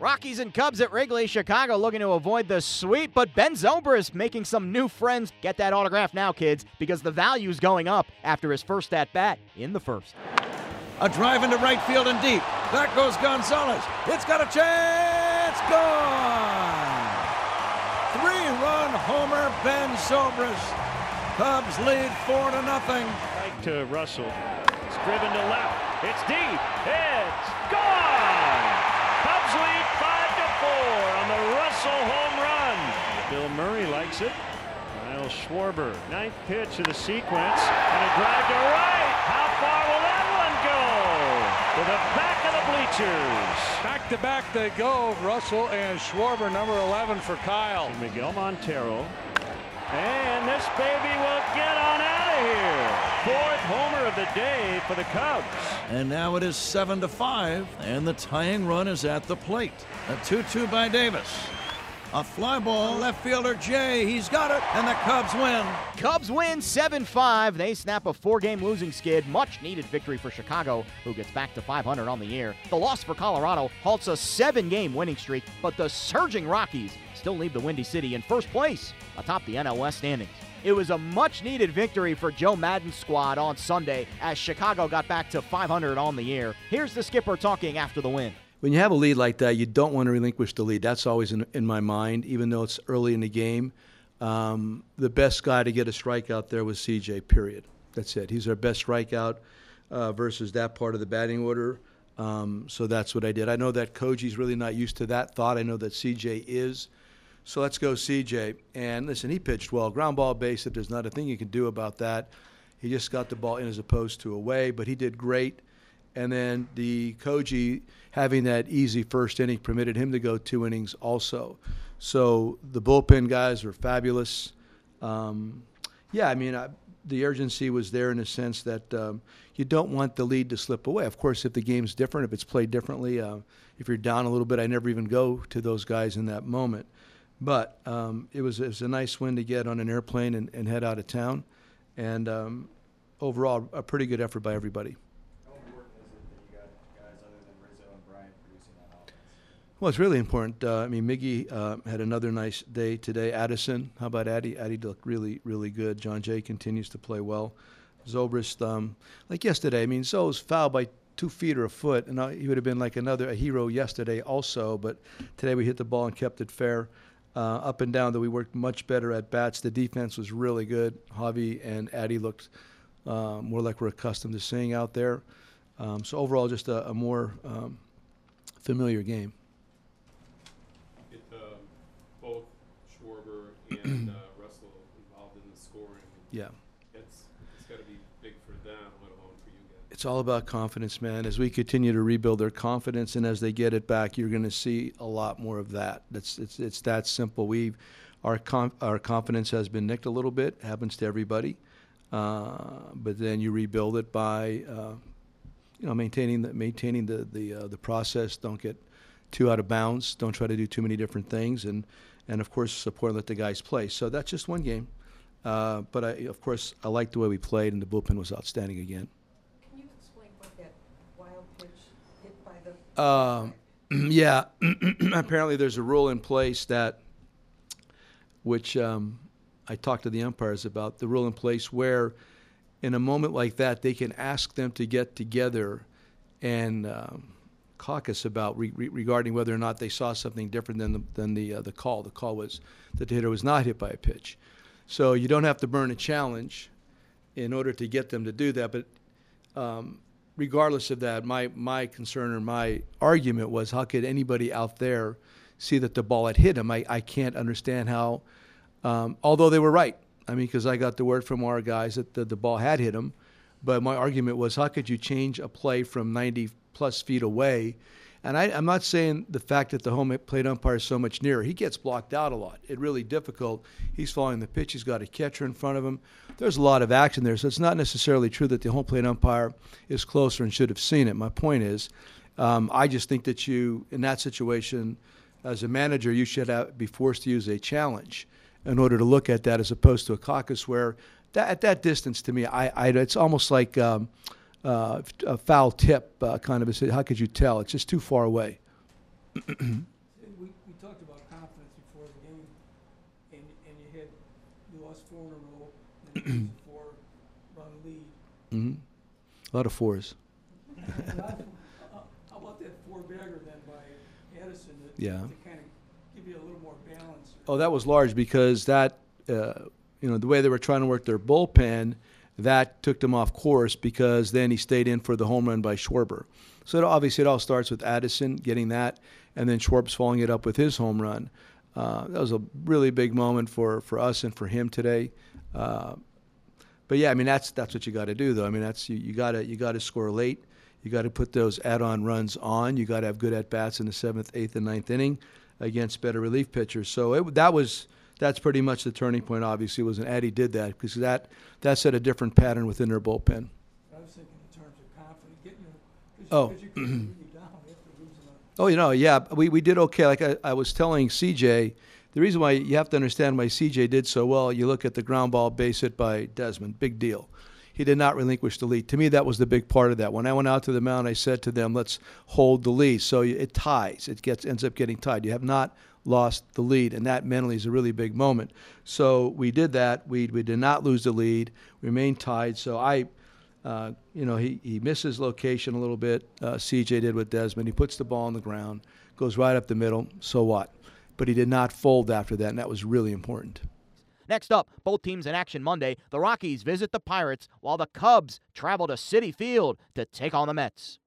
Rockies and Cubs at Wrigley. Chicago looking to avoid the sweep, but Ben Zobrist making some new friends. Get that autograph now, kids, because the value's going up after his first at-bat in the first. A drive into right field and deep. Back goes Gonzalez. It's got a chance. Gone. Three-run homer, Ben Zobrist. Cubs lead 4-0. Right to Russell. It's driven to left. It's deep. It's gone. Cubs lead 5-4 on the Russell home run. Bill Murray likes it. Kyle Schwarber, ninth pitch of the sequence, and a drive to right. How far will that one go? To the back of the bleachers. Back-to-back they go, Russell and Schwarber, number 11 for Kyle. Miguel Montero. And this baby will get on out of here. Fourth homer of the day for the Cubs. And now it is 7-5, and the tying run is at the plate. A 2-2 by Davis. A fly ball, left fielder Jay, he's got it, and the Cubs win. Cubs win 7-5. They snap a 4-game losing skid. Much needed victory for Chicago, who gets back to 500 on the year. The loss for Colorado halts a 7-game winning streak, but the surging Rockies still leave the Windy City in first place atop the NL West standings. It was a much-needed victory for Joe Maddon's squad on Sunday as Chicago got back to 500 on the year. Here's the skipper talking after the win. When you have a lead like that, you don't want to relinquish the lead. That's always in my mind, even though it's early in the game. The best guy to get a strikeout there was CJ, period. That's it. He's our best strikeout versus that part of the batting order. So that's what I did. I know that Koji's really not used to that thought. I know that CJ is. So let's go CJ. And listen, he pitched well. Ground ball base, there's not a thing you can do about that. He just got the ball in as opposed to away, but he did great. And then the Koji having that easy first inning permitted him to go 2 innings also. So the bullpen guys were fabulous. The urgency was there in a sense that you don't want the lead to slip away. Of course, if the game's different, if it's played differently, if you're down a little bit, I never even go to those guys in that moment. But it was a nice win to get on an airplane and head out of town. And overall, a pretty good effort by everybody. Well, it's really important. Miggy had another nice day today. Addison, how about Addie? Addie looked really, really good. John Jay continues to play well. Zobrist, like yesterday, Zo's fouled by 2 feet or a foot, and he would have been like a hero yesterday also, but today we hit the ball and kept it fair. Up and down, though, we worked much better at bats. The defense was really good. Javi and Addie looked more like we're accustomed to seeing out there. So overall, just a more familiar game. Both Schwarber and Russell involved in the scoring. Yeah. It's got to be big for them, let alone for you guys. It's all about confidence, man. As we continue to rebuild their confidence and as they get it back, you're going to see a lot more of that. It's that simple. Our confidence has been nicked a little bit. It happens to everybody. But then you rebuild it by maintaining the process. Don't get too out of bounds. Don't try to do too many different things, and of course support and let the guys play. So that's just one game, but I like the way we played, and the bullpen was outstanding again. Can you explain what that wild pitch hit by the? Yeah, apparently there's a rule in place which I talked to the umpires about, the rule in place where in a moment like that they can ask them to get together and caucus about regarding whether or not they saw something different than the call. The call was that the hitter was not hit by a pitch. So you don't have to burn a challenge in order to get them to do that. But regardless of that, my concern or my argument was, how could anybody out there see that the ball had hit him? I can't understand how, although they were right. Because I got the word from our guys that the ball had hit him. But my argument was, how could you change a play from 90-plus feet away? And I'm not saying the fact that the home plate umpire is so much nearer. He gets blocked out a lot. It's really difficult. He's following the pitch. He's got a catcher in front of him. There's a lot of action there. So it's not necessarily true that the home plate umpire is closer and should have seen it. My point is, I just think that you, in that situation, as a manager, you should be forced to use a challenge in order to look at that, as opposed to a caucus where at that distance, to me, it's almost like a foul tip kind of. How could you tell? It's just too far away. talked about confidence before the game, and you lost 4 in a row, and you lose a 4-run lead. A lot of fours. How about that 4-bagger then by Addison to kind of give you a little more balance? Oh, that was large because that, the way they were trying to work their bullpen, that took them off course because then he stayed in for the home run by Schwarber. So obviously it all starts with Addison getting that, and then Schwarber's following it up with his home run. That was a really big moment for us and for him today. But yeah, I mean that's what you got to do though. I mean you got to score late. You got to put those add-on runs on. You got to have good at bats in the 7th, 8th, and 9th inning against better relief pitchers. So that's pretty much the turning point. Obviously, was when Addie did that because that set a different pattern within their bullpen. I was thinking in terms of confidence, getting because you could really down after losing we did okay. Like I was telling CJ, the reason why you have to understand why CJ did so well, you look at the ground ball base hit by Desmond, big deal. He did not relinquish the lead. To me, that was the big part of that. When I went out to the mound, I said to them, let's hold the lead. So it ties. Ends up getting tied. You have not lost the lead, and that mentally is a really big moment. So we did that. We did not lose the lead. We remained tied. So he misses location a little bit. CJ did with Desmond. He puts the ball on the ground, goes right up the middle. So what? But he did not fold after that, and that was really important. Next up, both teams in action Monday. The Rockies visit the Pirates while the Cubs travel to Citi Field to take on the Mets.